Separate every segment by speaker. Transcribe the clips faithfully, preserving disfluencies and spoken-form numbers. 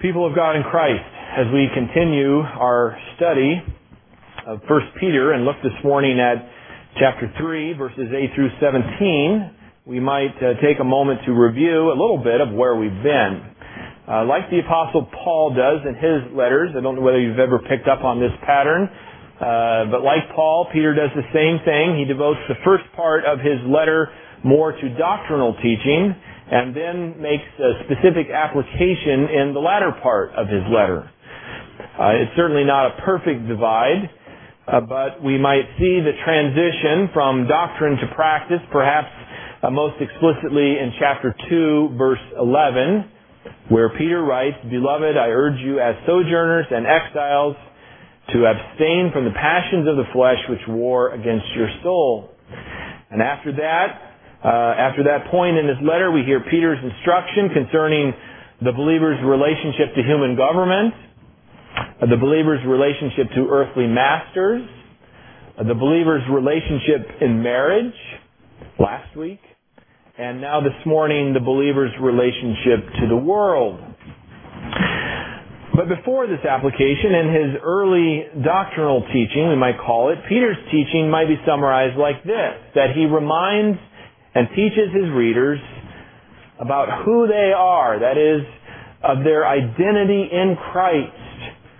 Speaker 1: People of God in Christ, as we continue our study of First Peter and look this morning at chapter three, verses eight through seventeen, we might uh, take a moment to review a little bit of where we've been. Uh, like the Apostle Paul does in his letters, I don't know whether you've ever picked up on this pattern, uh, but like Paul, Peter does the same thing. He devotes the first part of his letter more to doctrinal teaching, and then makes a specific application in the latter part of his letter. Uh, it's certainly not a perfect divide, uh, but we might see the transition from doctrine to practice, perhaps uh, most explicitly in chapter two, verse eleven, where Peter writes, "Beloved, I urge you as sojourners and exiles to abstain from the passions of the flesh which war against your soul." And after that, Uh, after that point in his letter, we hear Peter's instruction concerning the believer's relationship to human government, uh, the believer's relationship to earthly masters, uh, the believer's relationship in marriage last week, and now this morning, the believer's relationship to the world. But before this application, in his early doctrinal teaching, we might call it, Peter's teaching might be summarized like this, that he reminds and teaches his readers about who they are, that is, of their identity in Christ,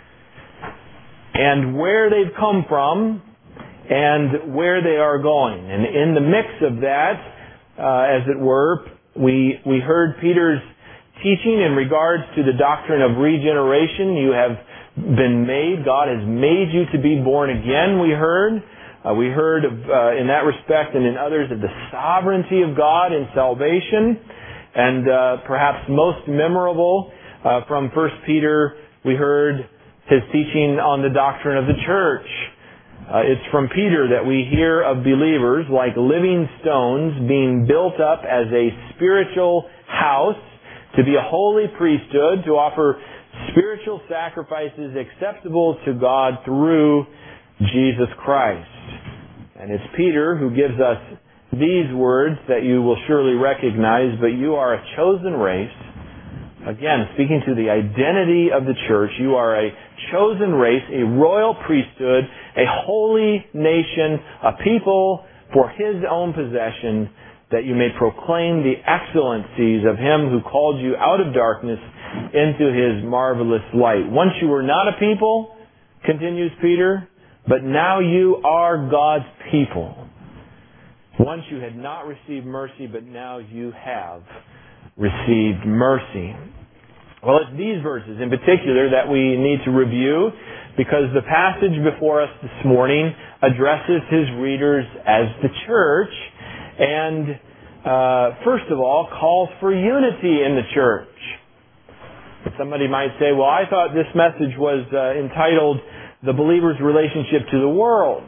Speaker 1: and where they've come from, and where they are going. And in the mix of that, uh, as it were, we we heard Peter's teaching in regards to the doctrine of regeneration. You have been made, God has made you to be born again, we heard. Uh, we heard of, uh, in that respect and in others of the sovereignty of God in salvation. And uh, perhaps most memorable uh, from First Peter, we heard his teaching on the doctrine of the church. Uh, it's from Peter that we hear of believers like living stones being built up as a spiritual house to be a holy priesthood, to offer spiritual sacrifices acceptable to God through Jesus Christ. And it's Peter who gives us these words that you will surely recognize, but you are a chosen race. Again, speaking to the identity of the church, you are a chosen race, a royal priesthood, a holy nation, a people for His own possession, that you may proclaim the excellencies of Him who called you out of darkness into His marvelous light. Once you were not a people, continues Peter, but now you are God's people. Once you had not received mercy, but now you have received mercy. Well, it's these verses in particular that we need to review, because the passage before us this morning addresses his readers as the church, and uh, first of all calls for unity in the church. Somebody might say, well, I thought this message was uh, entitled The Believer's Relationship to the World.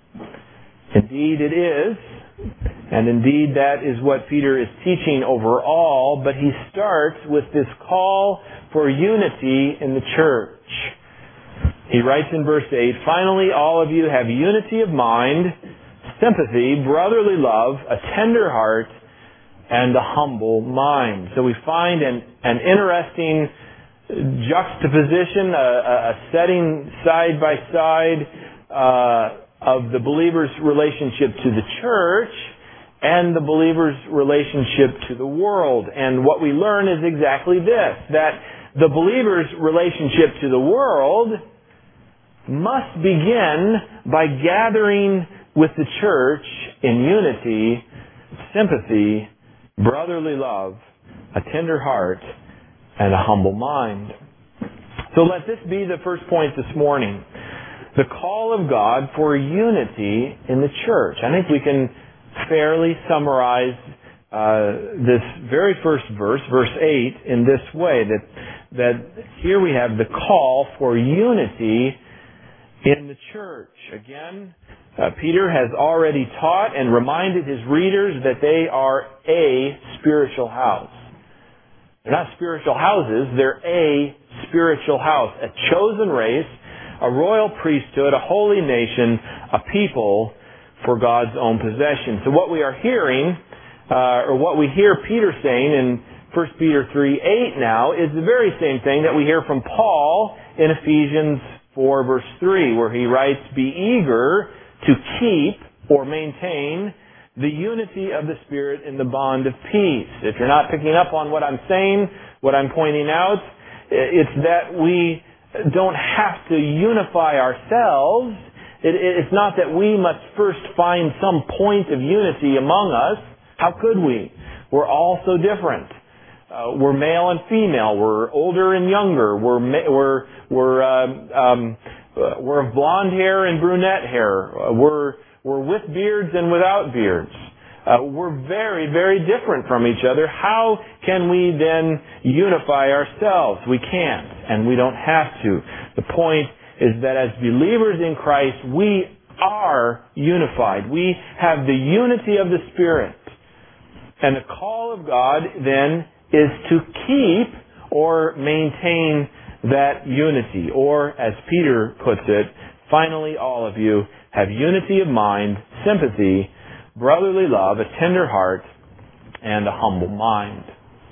Speaker 1: Indeed it is, and indeed that is what Peter is teaching overall, but he starts with this call for unity in the church. He writes in verse eight, "Finally, all of you have unity of mind, sympathy, brotherly love, a tender heart, and a humble mind." So we find an, an interesting juxtaposition, a, a setting side by side uh, of the believer's relationship to the church and the believer's relationship to the world. And what we learn is exactly this, that the believer's relationship to the world must begin by gathering with the church in unity, sympathy, brotherly love, a tender heart, and a humble mind. So let this be the first point this morning. The call of God for unity in the church. I think we can fairly summarize uh, this very first verse, verse eight, in this way, that, that here we have the call for unity in the church. Again, uh, Peter has already taught and reminded his readers that they are a spiritual house. They're not spiritual houses, they're a spiritual house, a chosen race, a royal priesthood, a holy nation, a people for God's own possession. So what we are hearing, uh, or what we hear Peter saying in First Peter three eight now is the very same thing that we hear from Paul in Ephesians four verse three, where he writes, "Be eager to keep or maintain the unity of the Spirit in the bond of peace." If you're not picking up on what I'm saying, what I'm pointing out, it's that we don't have to unify ourselves. It, it's not that we must first find some point of unity among us. How could we? We're all so different. Uh, we're male and female. We're older and younger. We're we're we're um, um, we're of blonde hair and brunette hair. Uh, we're we're with beards and without beards. Uh, we're very very different from each other. How can we then unify ourselves? We can't, and we don't have to. The point is that as believers in Christ, we are unified. We have the unity of the Spirit, and the call of God then is to keep or maintain that unity. Or, as Peter puts it, finally all of you have unity of mind, sympathy, brotherly love, a tender heart, and a humble mind.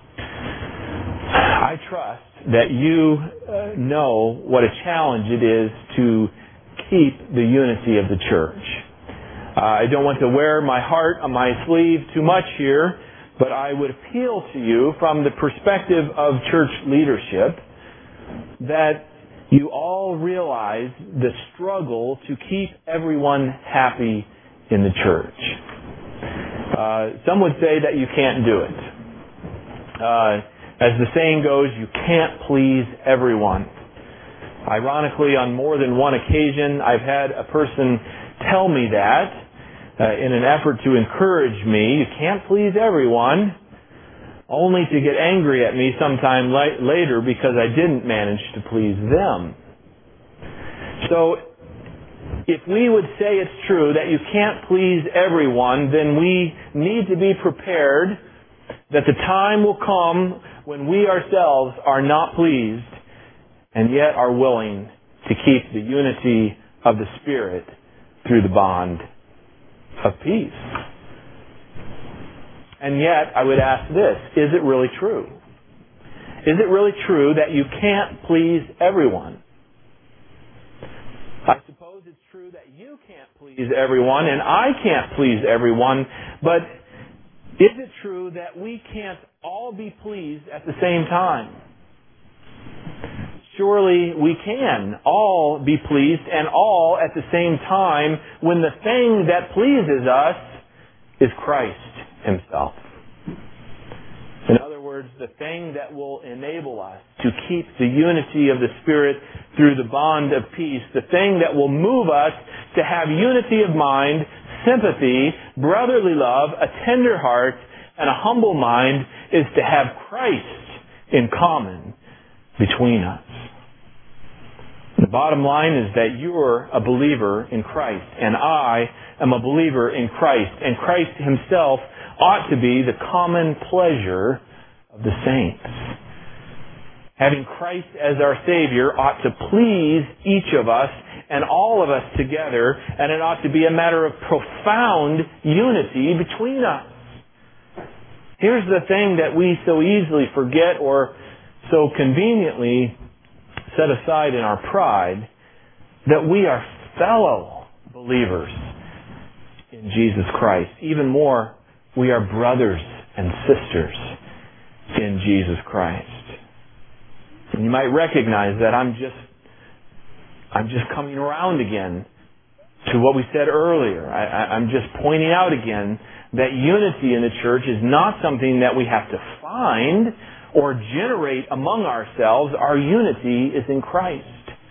Speaker 1: I trust that you uh, know what a challenge it is to keep the unity of the church. Uh, I don't want to wear my heart on my sleeve too much here, but I would appeal to you from the perspective of church leadership that you all realize the struggle to keep everyone happy in the church. Uh, some would say that you can't do it. Uh, as the saying goes, you can't please everyone. Ironically, on more than one occasion, I've had a person tell me that uh, in an effort to encourage me. You can't please everyone, only to get angry at me sometime la- later because I didn't manage to please them. So, if we would say it's true that you can't please everyone, then we need to be prepared that the time will come when we ourselves are not pleased and yet are willing to keep the unity of the Spirit through the bond of peace. And yet, I would ask this, is it really true? Is it really true that you can't please everyone? I suppose it's true that you can't please everyone and I can't please everyone, but is it true that we can't all be pleased at the same time? Surely we can all be pleased and all at the same time when the thing that pleases us is Christ Himself. In other words, the thing that will enable us to keep the unity of the Spirit through the bond of peace, the thing that will move us to have unity of mind, sympathy, brotherly love, a tender heart, and a humble mind is to have Christ in common between us. The bottom line is that you're a believer in Christ, and I am a believer in Christ, and Christ Himself ought to be the common pleasure of the saints. Having Christ as our Savior ought to please each of us and all of us together, and it ought to be a matter of profound unity between us. Here's the thing that we so easily forget or so conveniently set aside in our pride, that we are fellow believers in Jesus Christ. Even more, we are brothers and sisters in Jesus Christ. And you might recognize that I'm just I'm just coming around again to what we said earlier. I, I, I'm just pointing out again that unity in the church is not something that we have to find or generate among ourselves. Our unity is in Christ.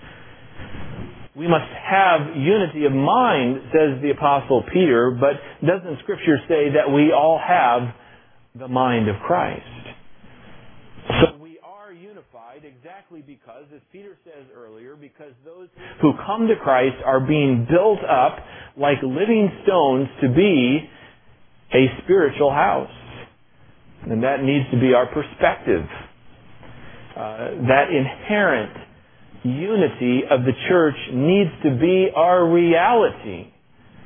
Speaker 1: We must have unity of mind, says the Apostle Peter, but doesn't Scripture say that we all have the mind of Christ? So we are unified exactly because, as Peter says earlier, because those who come to Christ are being built up like living stones to be a spiritual house. And that needs to be our perspective. Uh, that inherent unity of the church needs to be our reality.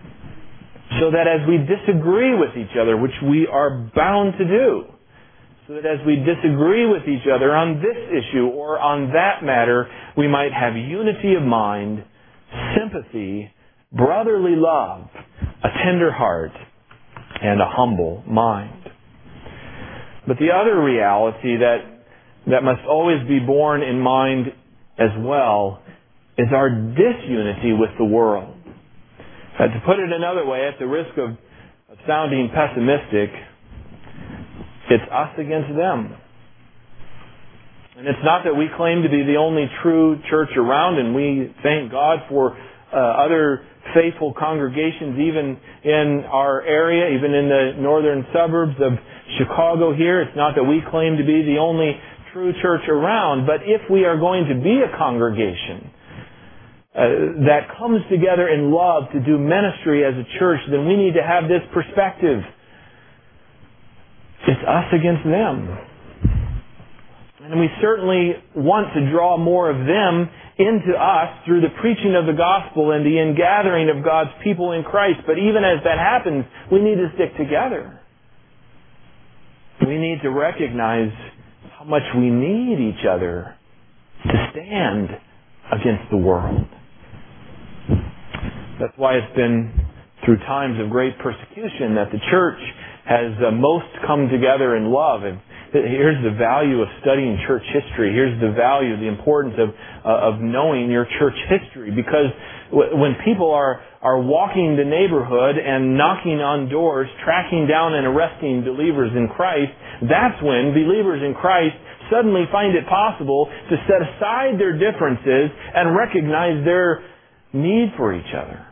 Speaker 1: So that as we disagree with each other, which we are bound to do, so that as we disagree with each other on this issue or on that matter, we might have unity of mind, sympathy, brotherly love, a tender heart, and a humble mind. But the other reality that, that must always be borne in mind as well is our disunity with the world. Uh, to put it another way, at the risk of, of sounding pessimistic, it's us against them. And it's not that we claim to be the only true church around, and we thank God for uh, other faithful congregations even in our area, even in the northern suburbs of Chicago here. It's not that we claim to be the only true church around, but if we are going to be a congregation uh, that comes together in love to do ministry as a church, then we need to have this perspective. It's us against them. And we certainly want to draw more of them into us through the preaching of the gospel and the ingathering of God's people in Christ. But even as that happens, we need to stick together. We need to recognize how much we need each other to stand against the world. That's why it's been through times of great persecution that the church has uh, most come together in love. And here's the value of studying church history. Here's the value, the importance of uh, of knowing your church history. Because w- when people are, are walking the neighborhood and knocking on doors, tracking down and arresting believers in Christ, that's when believers in Christ suddenly find it possible to set aside their differences and recognize their need for each other.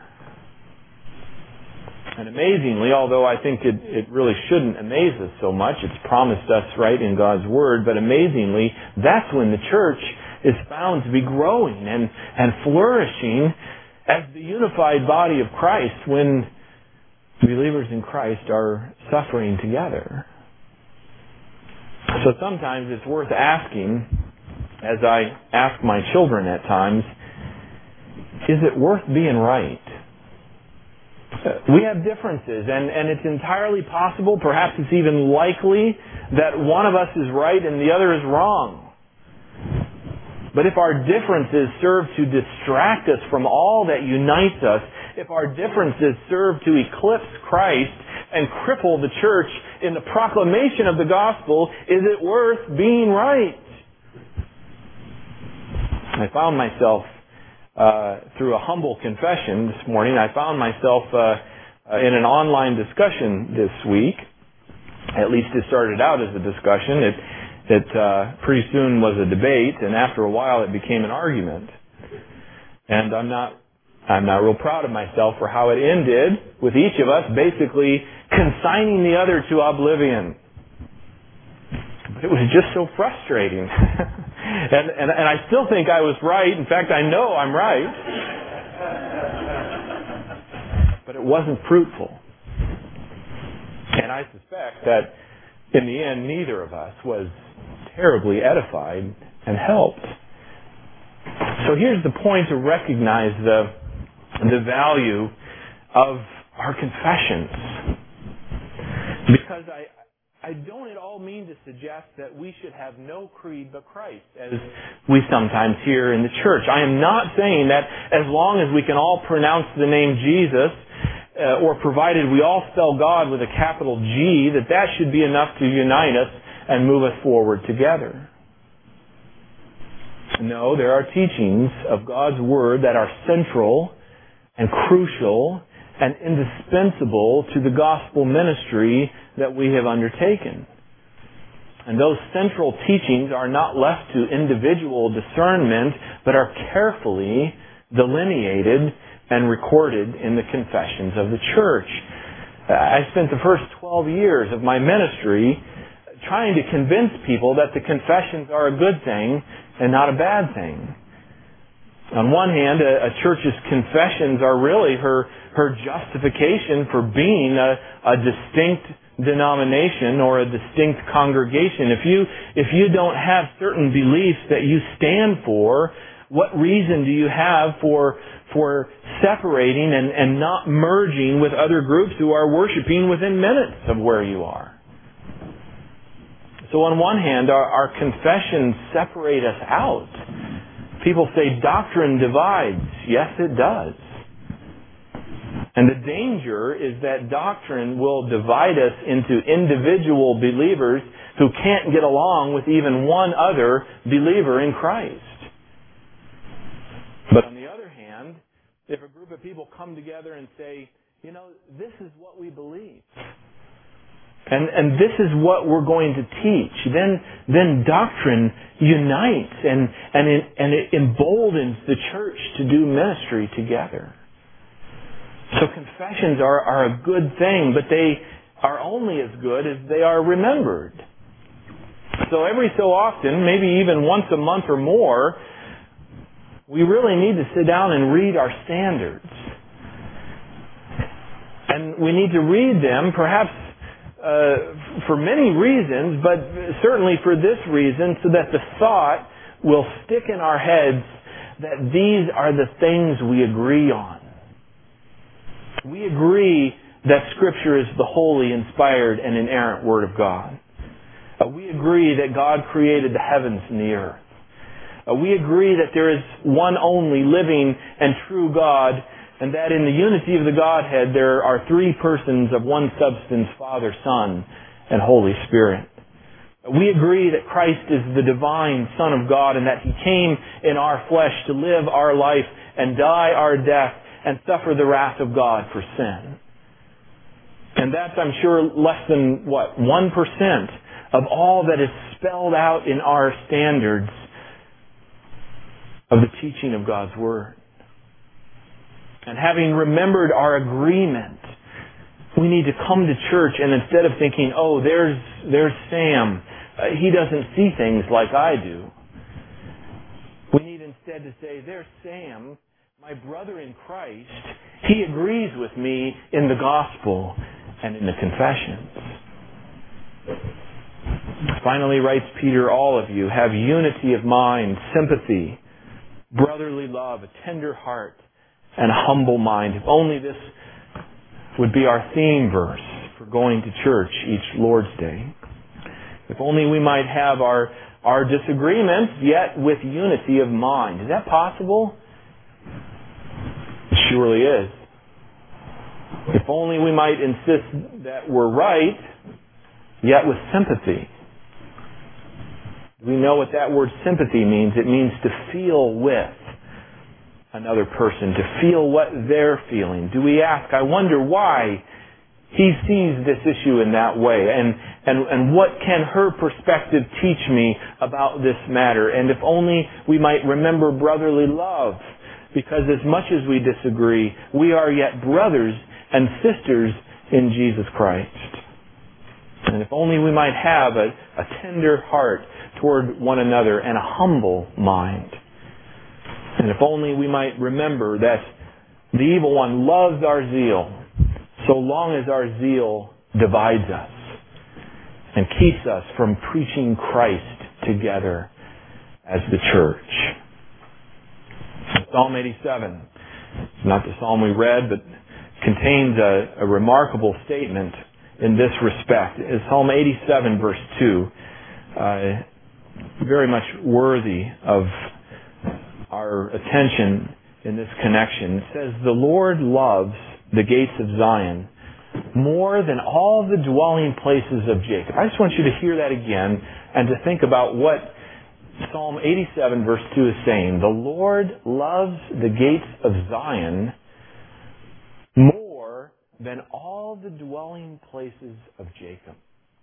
Speaker 1: And amazingly, although I think it, it really shouldn't amaze us so much, it's promised us right in God's Word, but amazingly, that's when the church is found to be growing and, and flourishing as the unified body of Christ when believers in Christ are suffering together. So sometimes it's worth asking, as I ask my children at times, is it worth being right? We have differences, and, and it's entirely possible, perhaps it's even likely, that one of us is right and the other is wrong. But if our differences serve to distract us from all that unites us, if our differences serve to eclipse Christ and cripple the church in the proclamation of the gospel, is it worth being right? I found myself Uh, through a humble confession this morning, I found myself uh, uh, in an online discussion this week. At least it started out as a discussion. It, it uh, pretty soon was a debate, and after a while it became an argument. And I'm not, I'm not real proud of myself for how it ended, with each of us basically consigning the other to oblivion. But it was just so frustrating. and, and and I still think I was right. In fact, I know I'm right. But it wasn't fruitful. And I suspect that in the end, neither of us was terribly edified and helped. So here's the point to recognize the, the value of our confessions. Because I... I don't at all mean to suggest that we should have no creed but Christ, as we sometimes hear in the church. I am not saying that as long as we can all pronounce the name Jesus, uh, or provided we all spell God with a capital G, that that should be enough to unite us and move us forward together. No, there are teachings of God's Word that are central and crucial and indispensable to the gospel ministry that we have undertaken. And those central teachings are not left to individual discernment, but are carefully delineated and recorded in the confessions of the church. I spent the first twelve years of my ministry trying to convince people that the confessions are a good thing and not a bad thing. On one hand, a, a church's confessions are really her her justification for being a, a distinct denomination or a distinct congregation. If you if you don't have certain beliefs that you stand for, what reason do you have for for separating and, and not merging with other groups who are worshiping within minutes of where you are? So on one hand, our, our confessions separate us out. People say doctrine divides. Yes, it does. And the danger is that doctrine will divide us into individual believers who can't get along with even one other believer in Christ. But on the other hand, if a group of people come together and say, you know, this is what we believe, and and this is what we're going to teach, then then doctrine unites and and it, and it emboldens the church to do ministry together. So confessions are, are a good thing, but they are only as good as they are remembered. So every so often, maybe even once a month or more, we really need to sit down and read our standards. And we need to read them, perhaps uh, for many reasons, but certainly for this reason, so that the thought will stick in our heads that these are the things we agree on. We agree that Scripture is the holy, inspired, and inerrant Word of God. Uh, we agree that God created the heavens and the earth. Uh, we agree that there is one only living and true God, and that in the unity of the Godhead there are three persons of one substance, Father, Son, and Holy Spirit. Uh, we agree that Christ is the divine Son of God, and that He came in our flesh to live our life and die our death and suffer the wrath of God for sin. And that's, I'm sure, less than, what, one percent of all that is spelled out in our standards of the teaching of God's Word. And having remembered our agreement, we need to come to church, and instead of thinking, oh, there's, there's Sam, uh, he doesn't see things like I do, we need instead to say, there's Sam, my brother in Christ, he agrees with me in the gospel and in the confessions. Finally, writes Peter, all of you have unity of mind, sympathy, brotherly love, a tender heart, and a humble mind. If only this would be our theme verse for going to church each Lord's Day. If only we might have our, our disagreements, yet with unity of mind. Is that possible? It surely is. If only we might insist that we're right, yet with sympathy. We know what that word sympathy means. It means to feel with another person, to feel what they're feeling. Do we ask, I wonder why he sees this issue in that way, and, and, and what can her perspective teach me about this matter? And if only we might remember brotherly love, because as much as we disagree, we are yet brothers and sisters in Jesus Christ. And if only we might have a, a tender heart toward one another and a humble mind. And if only we might remember that the evil one loves our zeal so long as our zeal divides us and keeps us from preaching Christ together as the church. Psalm eighty-seven, it's not the psalm we read, but contains a, a remarkable statement in this respect. It's Psalm eighty-seven, verse two, uh, very much worthy of our attention in this connection. It says, the Lord loves the gates of Zion more than all the dwelling places of Jacob. I just want you to hear that again and to think about what Psalm eighty-seven, verse two is saying. The Lord loves the gates of Zion more than all the dwelling places of Jacob.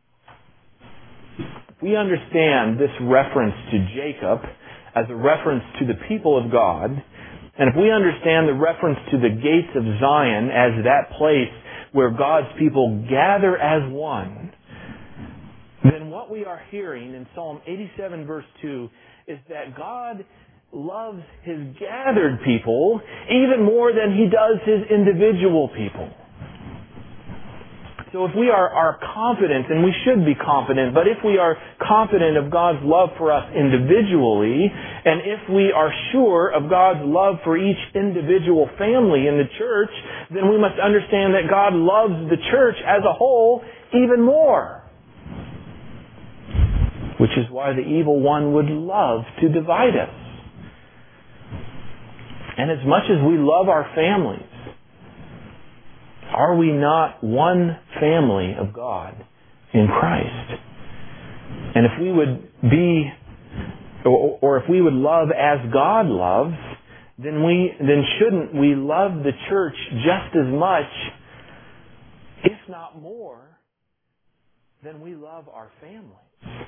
Speaker 1: We understand this reference to Jacob as a reference to the people of God, and if we understand the reference to the gates of Zion as that place where God's people gather as one, then what we are hearing in Psalm eighty-seven, verse two, is that God loves His gathered people even more than He does His individual people. So if we are, are confident, and we should be confident, but if we are confident of God's love for us individually, and if we are sure of God's love for each individual family in the church, then we must understand that God loves the church as a whole even more. which is why the evil one would love to divide us. And as much as we love our families, are we not one family of God in Christ? And if we would be, or, or if we would love as God loves, then we, then shouldn't we love the church just as much, if not more, than we love our families?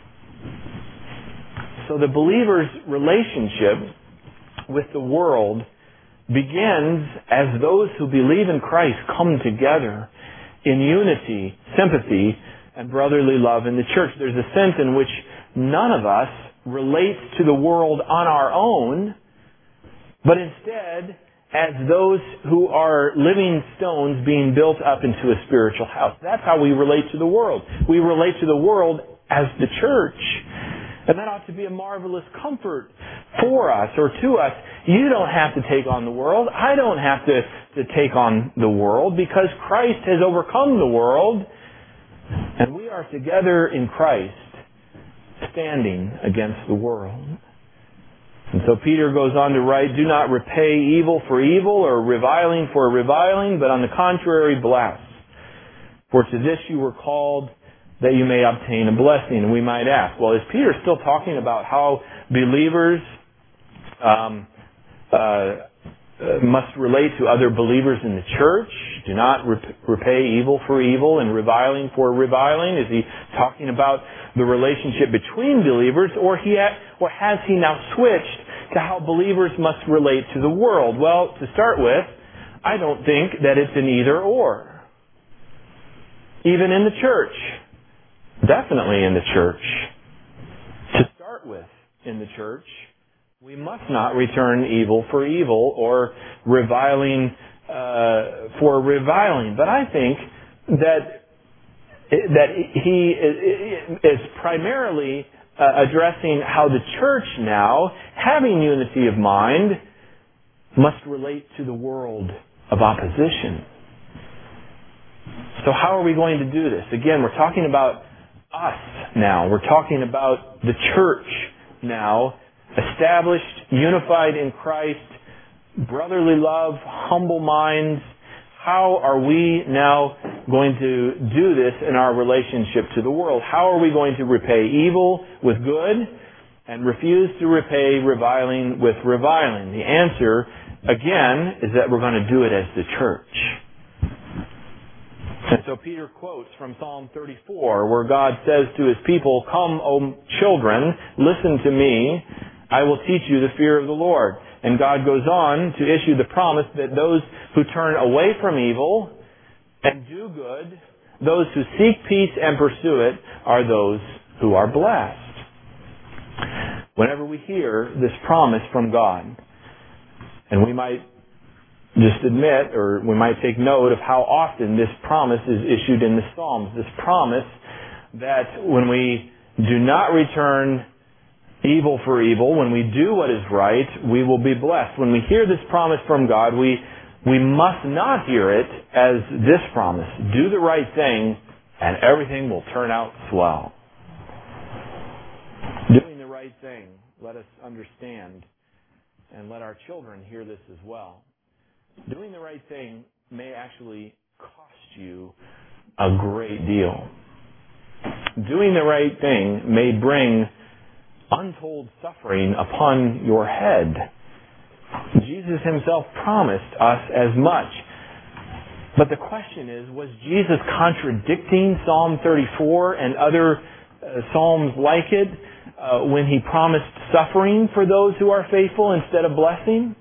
Speaker 1: So the believer's relationship with the world begins as those who believe in Christ come together in unity, sympathy, and brotherly love in the church. There's a sense in which none of us relates to the world on our own, but instead as those who are living stones being built up into a spiritual house. That's how we relate to the world. We relate to the world as the church. And that ought to be a marvelous comfort for us or to us. You don't have to take on the world. I don't have to, to take on the world because Christ has overcome the world. And we are together in Christ, standing against the world. And so Peter goes on to write, do not repay evil for evil or reviling for reviling, but on the contrary bless. For to this you were called, that you may obtain a blessing. And we might ask, well, is Peter still talking about how believers um, uh, must relate to other believers in the church? Do not repay evil for evil and reviling for reviling. Is he talking about the relationship between believers, or he ha- or has he now switched to how believers must relate to the world? Well, to start with, I don't think that it's an either or. Even in the church. Definitely in the church. To start with, in the church, we must not return evil for evil or reviling uh, for reviling. But I think that that he is primarily uh, addressing how the church now, having unity of mind, must relate to the world of opposition. So how are we going to do this? Again, we're talking about us now. We're talking about the church now, established, unified in Christ, brotherly love, humble minds. How are we now going to do this in our relationship to the world? How are we going to repay evil with good and refuse to repay reviling with reviling? The answer, again, is that we're going to do it as the church. And so Peter quotes from Psalm thirty-four, where God says to His people, "Come, O children, listen to me. I will teach you the fear of the Lord." And God goes on to issue the promise that those who turn away from evil and do good, those who seek peace and pursue it, are those who are blessed. Whenever we hear this promise from God, and we might just admit, or we might take note of how often this promise is issued in the Psalms. This promise that when we do not return evil for evil, when we do what is right, we will be blessed. When we hear this promise from God, we we must not hear it as this promise. Do the right thing and everything will turn out swell. Doing the right thing, let us understand, and let our children hear this as well. Doing the right thing may actually cost you a great deal. Doing the right thing may bring untold suffering upon your head. Jesus Himself promised us as much. But the question is, was Jesus contradicting Psalm thirty-four and other uh, psalms like it uh, when He promised suffering for those who are faithful instead of blessing?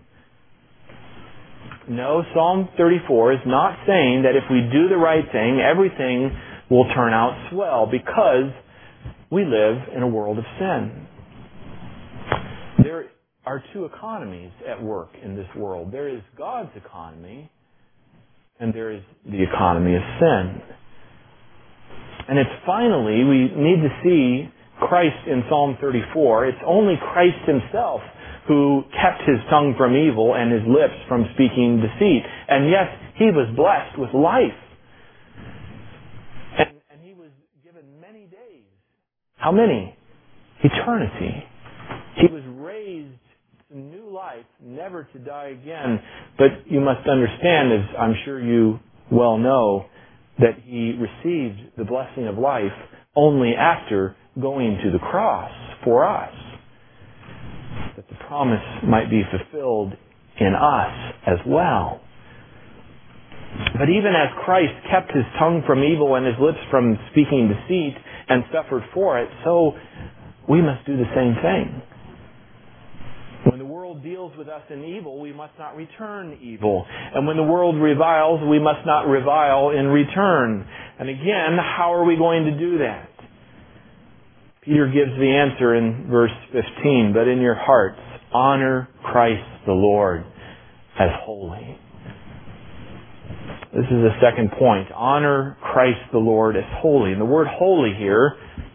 Speaker 1: No, Psalm thirty-four is not saying that if we do the right thing, everything will turn out swell, because we live in a world of sin. There are two economies at work in this world. There is God's economy, and there is the economy of sin. And it's finally, we need to see Christ in Psalm thirty-four. It's only Christ Himself who kept His tongue from evil and His lips from speaking deceit. And yes, He was blessed with life. And, and He was given many days. How many? eternity. He was raised to new life, never to die again. But you must understand, as I'm sure you well know, that He received the blessing of life only after going to the cross for us, that the promise might be fulfilled in us as well. But even as Christ kept His tongue from evil and His lips from speaking deceit and suffered for it, so we must do the same thing. When the world deals with us in evil, we must not return evil. And when the world reviles, we must not revile in return. And again, how are we going to do that? Peter gives the answer in verse fifteen, but in your hearts, honor Christ the Lord as holy. This is the second point. Honor Christ the Lord as holy. And the word holy here,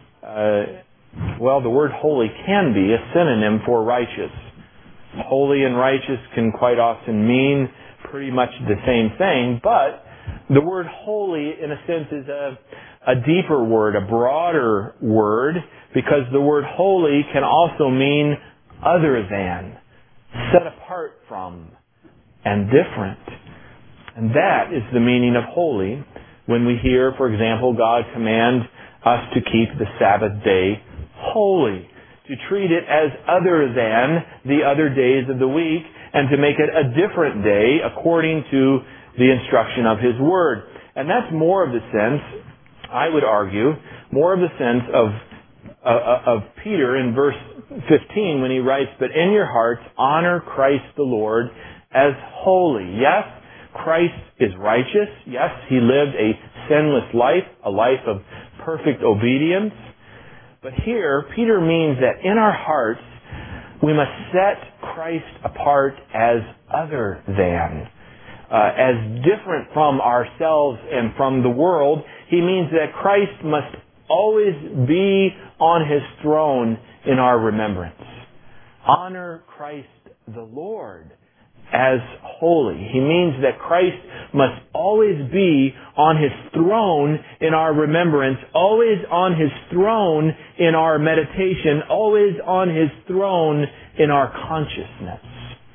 Speaker 1: uh, well, the word holy can be a synonym for righteous. Holy and righteous can quite often mean pretty much the same thing, but the word holy, in a sense, is a, a deeper word, a broader word, because the word holy can also mean other than, set apart from, and different. And that is the meaning of holy when we hear, for example, God command us to keep the Sabbath day holy, to treat it as other than the other days of the week, and to make it a different day according to the instruction of His Word. And that's more of the sense, I would argue, more of the sense of, uh, of Peter in verse fifteen when he writes, but in your hearts honor Christ the Lord as holy. Yes, Christ is righteous. Yes, He lived a sinless life, a life of perfect obedience. But here, Peter means that in our hearts, we must set Christ apart as other than, uh, as different from ourselves and from the world. He means that Christ must always be on His throne in our remembrance. Honor Christ the Lord as holy. He means that Christ must always be on His throne in our remembrance, always on His throne in our meditation, always on His throne in our consciousness.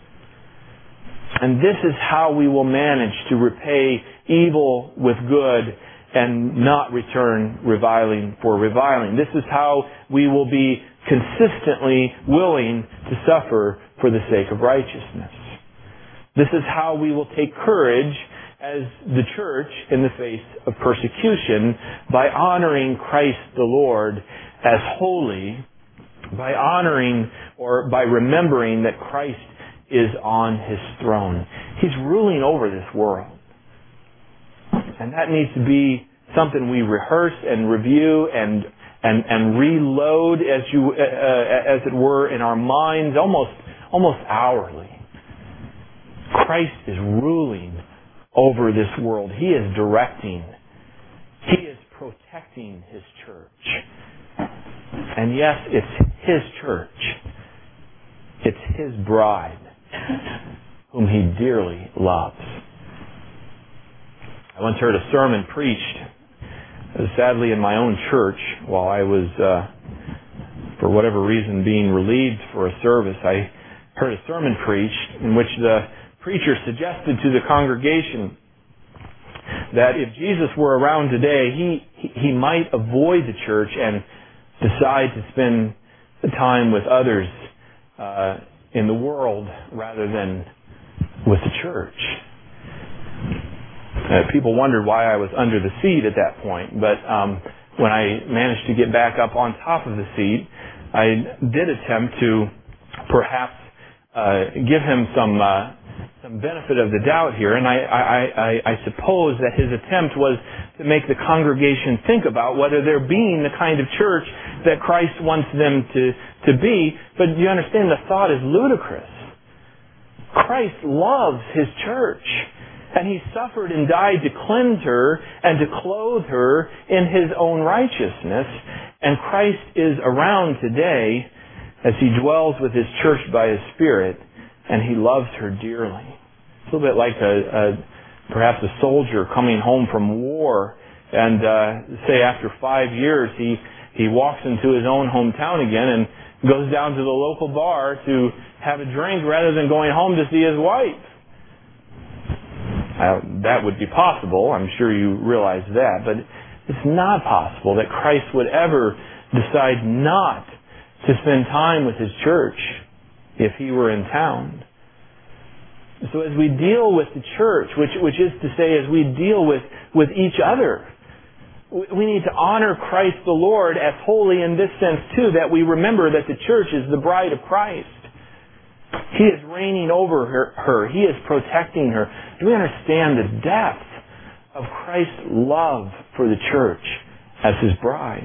Speaker 1: And this is how we will manage to repay evil with good and not return reviling for reviling. This is how we will be consistently willing to suffer for the sake of righteousness. This is how we will take courage as the church in the face of persecution, by honoring Christ the Lord as holy, by honoring or by remembering that Christ is on His throne. He's ruling over this world. And that needs to be something we rehearse and review and and, and reload, as you uh, as it were, in our minds almost almost hourly. Christ is ruling over this world. He is directing. He is protecting His church. And yes, it's His church. It's His bride, whom He dearly loves. I once heard a sermon preached, sadly in my own church, while I was, uh, for whatever reason, being relieved for a service. I heard a sermon preached in which the preacher suggested to the congregation that if Jesus were around today, he, he he might avoid the church and decide to spend the time with others uh, in the world rather than with the church. Uh, people wondered why I was under the seat at that point, but um, when I managed to get back up on top of the seat, I did attempt to perhaps uh, give him some uh, some benefit of the doubt here, and I, I, I, I suppose that his attempt was to make the congregation think about whether they're being the kind of church that Christ wants them to, to be. But you understand, the thought is ludicrous. Christ loves His church, and He suffered and died to cleanse her and to clothe her in His own righteousness. And Christ is around today as He dwells with His church by His Spirit, and He loves her dearly. It's a little bit like a, a perhaps a soldier coming home from war, and uh, say after five years he he walks into his own hometown again and goes down to the local bar to have a drink rather than going home to see his wife. Uh, that would be possible. I'm sure you realize that. But it's not possible that Christ would ever decide not to spend time with his church if he were in town. So as we deal with the church, which, which is to say as we deal with, with each other, we need to honor Christ the Lord as holy in this sense too, that we remember that the church is the bride of Christ. He is reigning over her, her. He is protecting her. Do we understand the depth of Christ's love for the church as his bride?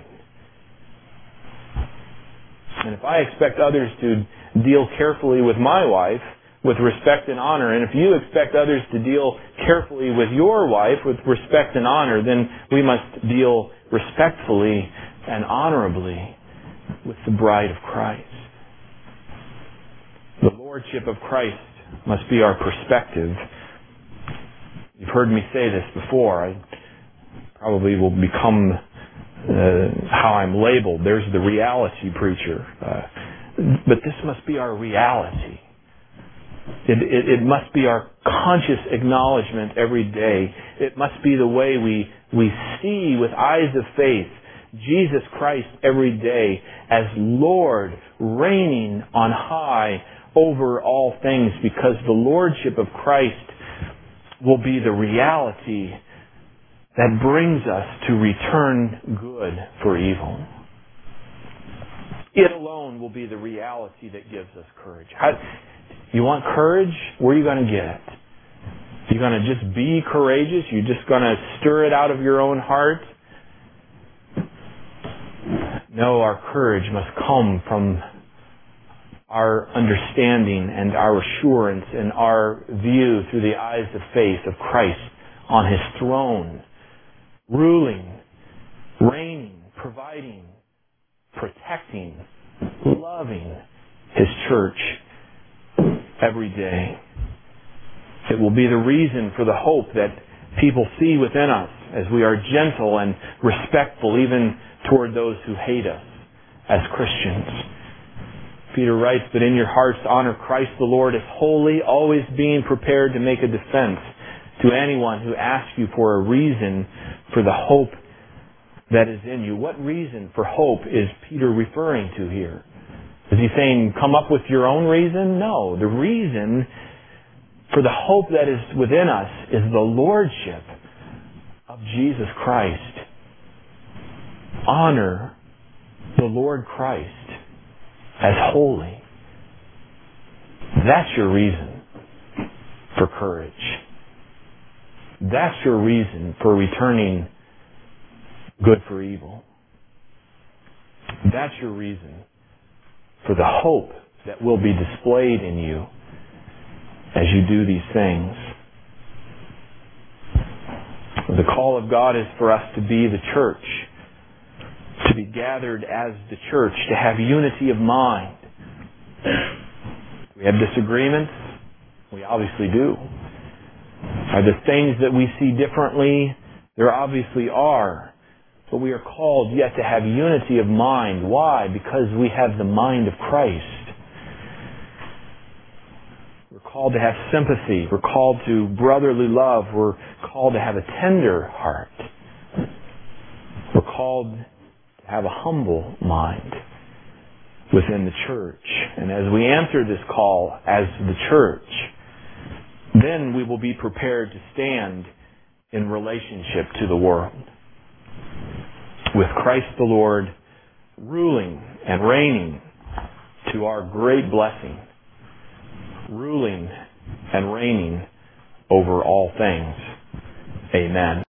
Speaker 1: And if I expect others to deal carefully with my wife with respect and honor, and if you expect others to deal carefully with your wife with respect and honor, then we must deal respectfully and honorably with the bride of Christ. The lordship of Christ must be our perspective. You've heard me say this before. I probably will become uh, how I'm labeled. There's the reality preacher. Uh, but this must be our reality. It, it, it must be our conscious acknowledgement every day. It must be the way we, we see with eyes of faith Jesus Christ every day as Lord, reigning on high over all things, because the lordship of Christ will be the reality that brings us to return good for evil. It alone will be the reality that gives us courage. How, you want courage? Where are you going to get it? You're going to just be courageous? You're just going to stir it out of your own heart? No, our courage must come from our understanding and our assurance and our view through the eyes of faith of Christ on his throne, ruling, reigning, providing, protecting, loving his church every day. It will be the reason for the hope that people see within us as we are gentle and respectful even toward those who hate us as Christians. Peter writes, "But in your hearts honor Christ the Lord as holy, always being prepared to make a defense to anyone who asks you for a reason for the hope that is in you." What reason for hope is Peter referring to here? Is he saying, come up with your own reason? No. The reason for the hope that is within us is the lordship of Jesus Christ. Honor the Lord Christ as holy. That's your reason for courage. That's your reason for returning good for evil. That's your reason for the hope that will be displayed in you as you do these things. The call of God is for us to be the church, to be gathered as the church, to have unity of mind. We have disagreements. We obviously do. Are there things that we see differently? There obviously are. But we are called yet to have unity of mind. Why? Because we have the mind of Christ. We're called to have sympathy. We're called to brotherly love. We're called to have a tender heart. We're called to have a humble mind within the church. And as we answer this call as the church, then we will be prepared to stand in relationship to the world, with Christ the Lord ruling and reigning to our great blessing, ruling and reigning over all things. Amen.